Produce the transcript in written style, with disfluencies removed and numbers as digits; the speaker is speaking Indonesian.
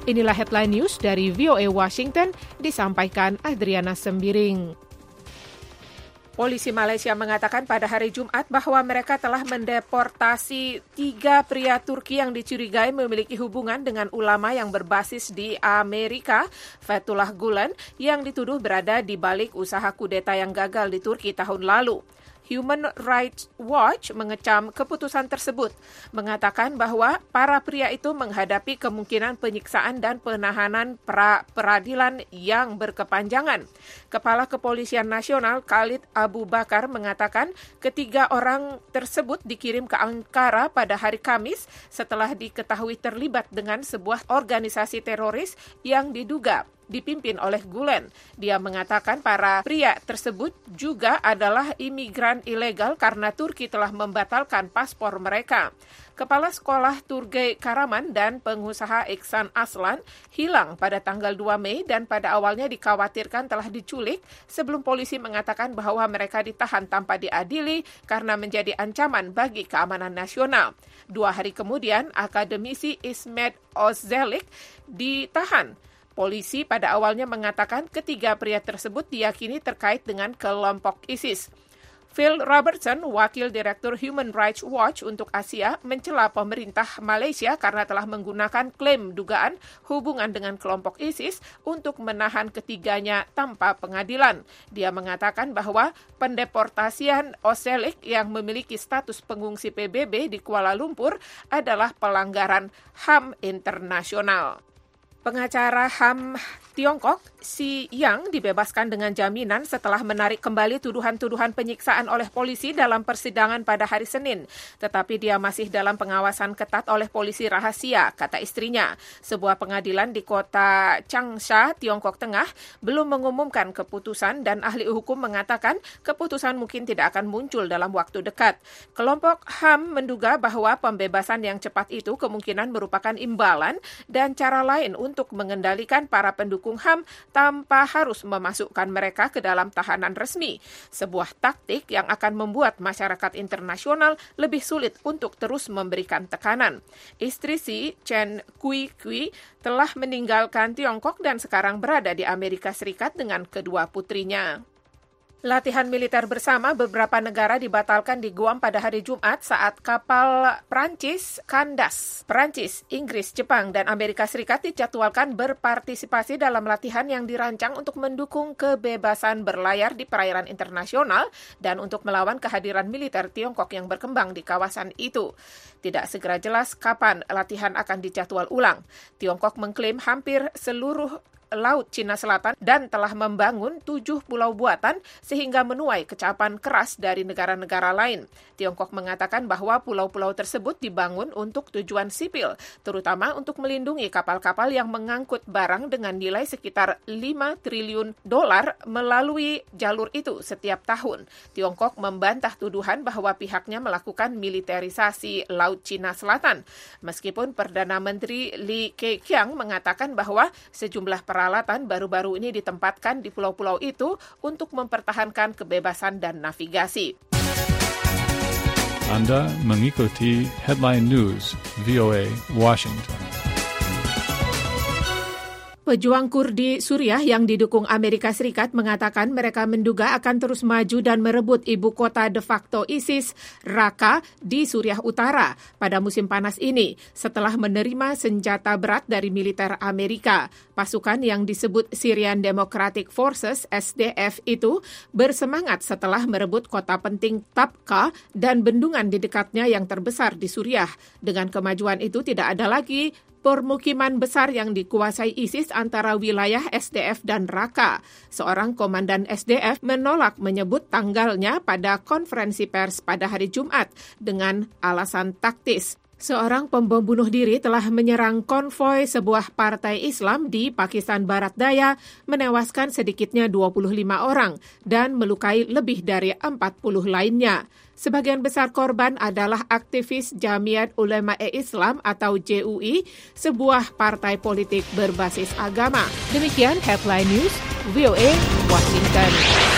Inilah headline news dari VOA Washington, disampaikan Adriana Sembiring. Polisi Malaysia mengatakan pada hari Jumat bahwa mereka telah mendeportasi 3 pria Turki yang dicurigai memiliki hubungan dengan ulama yang berbasis di Amerika, Fethullah Gulen, yang dituduh berada di balik usaha kudeta yang gagal di Turki tahun lalu. Human Rights Watch mengecam keputusan tersebut, mengatakan bahwa para pria itu menghadapi kemungkinan penyiksaan dan penahanan pra-peradilan yang berkepanjangan. Kepala Kepolisian Nasional Khalid Abu Bakar mengatakan ketiga orang tersebut dikirim ke Ankara pada hari Kamis setelah diketahui terlibat dengan sebuah organisasi teroris yang diduga dipimpin oleh Gulen. Dia mengatakan para pria tersebut juga adalah imigran ilegal karena Turki telah membatalkan paspor mereka. Kepala Sekolah Turgay Karaman dan pengusaha Iksan Aslan hilang pada tanggal 2 Mei dan pada awalnya dikhawatirkan telah diculik sebelum polisi mengatakan bahwa mereka ditahan tanpa diadili karena menjadi ancaman bagi keamanan nasional. 2 hari kemudian, akademisi Ismet Ozelik ditahan. Polisi pada awalnya mengatakan ketiga pria tersebut diyakini terkait dengan kelompok ISIS. Phil Robertson, Wakil Direktur Human Rights Watch untuk Asia, mencela pemerintah Malaysia karena telah menggunakan klaim dugaan hubungan dengan kelompok ISIS untuk menahan ketiganya tanpa pengadilan. Dia mengatakan bahwa pendeportasian Ozelik yang memiliki status pengungsi PBB di Kuala Lumpur adalah pelanggaran HAM internasional. Pengacara HAM Tiongkok, Xi Yang, dibebaskan dengan jaminan setelah menarik kembali tuduhan-tuduhan penyiksaan oleh polisi dalam persidangan pada hari Senin. Tetapi dia masih dalam pengawasan ketat oleh polisi rahasia, kata istrinya. Sebuah pengadilan di kota Changsha, Tiongkok Tengah, belum mengumumkan keputusan dan ahli hukum mengatakan keputusan mungkin tidak akan muncul dalam waktu dekat. Kelompok HAM menduga bahwa pembebasan yang cepat itu kemungkinan merupakan imbalan dan cara lain untuk mengendalikan para pendukung HAM tanpa harus memasukkan mereka ke dalam tahanan resmi. Sebuah taktik yang akan membuat masyarakat internasional lebih sulit untuk terus memberikan tekanan. Istri Xi, Chen Kui, telah meninggalkan Tiongkok dan sekarang berada di Amerika Serikat dengan kedua putrinya. Latihan militer bersama beberapa negara dibatalkan di Guam pada hari Jumat saat kapal Prancis kandas. Prancis, Inggris, Jepang, dan Amerika Serikat dijadwalkan berpartisipasi dalam latihan yang dirancang untuk mendukung kebebasan berlayar di perairan internasional dan untuk melawan kehadiran militer Tiongkok yang berkembang di kawasan itu. Tidak segera jelas kapan latihan akan dijadwal ulang. Tiongkok mengklaim hampir seluruh Laut Cina Selatan dan telah membangun 7 pulau buatan sehingga menuai kecapan keras dari negara-negara lain. Tiongkok mengatakan bahwa pulau-pulau tersebut dibangun untuk tujuan sipil, terutama untuk melindungi kapal-kapal yang mengangkut barang dengan nilai sekitar $5 triliun melalui jalur itu setiap tahun. Tiongkok membantah tuduhan bahwa pihaknya melakukan militerisasi Laut Cina Selatan. Meskipun Perdana Menteri Li Keqiang mengatakan bahwa sejumlah peralatan baru-baru ini ditempatkan di pulau-pulau itu untuk mempertahankan kebebasan dan navigasi. Anda mengikuti Headline News VOA Washington. Pejuang Kurdi Suriah yang didukung Amerika Serikat mengatakan mereka menduga akan terus maju dan merebut ibu kota de facto ISIS, Raqqa, di Suriah Utara pada musim panas ini setelah menerima senjata berat dari militer Amerika. Pasukan yang disebut Syrian Democratic Forces, SDF itu bersemangat setelah merebut kota penting Tabqa dan bendungan di dekatnya yang terbesar di Suriah. Dengan kemajuan itu tidak ada lagi permukiman besar yang dikuasai ISIS antara wilayah SDF dan Raqqa. Seorang komandan SDF menolak menyebut tanggalnya pada konferensi pers pada hari Jumat dengan alasan taktis. Seorang pembom bunuh diri telah menyerang konvoi sebuah partai Islam di Pakistan Barat Daya, menewaskan sedikitnya 25 orang dan melukai lebih dari 40 lainnya. Sebagian besar korban adalah aktivis Jamiat Ulema-e Islam atau JUI, sebuah partai politik berbasis agama. Demikian Headline News, VOA Washington.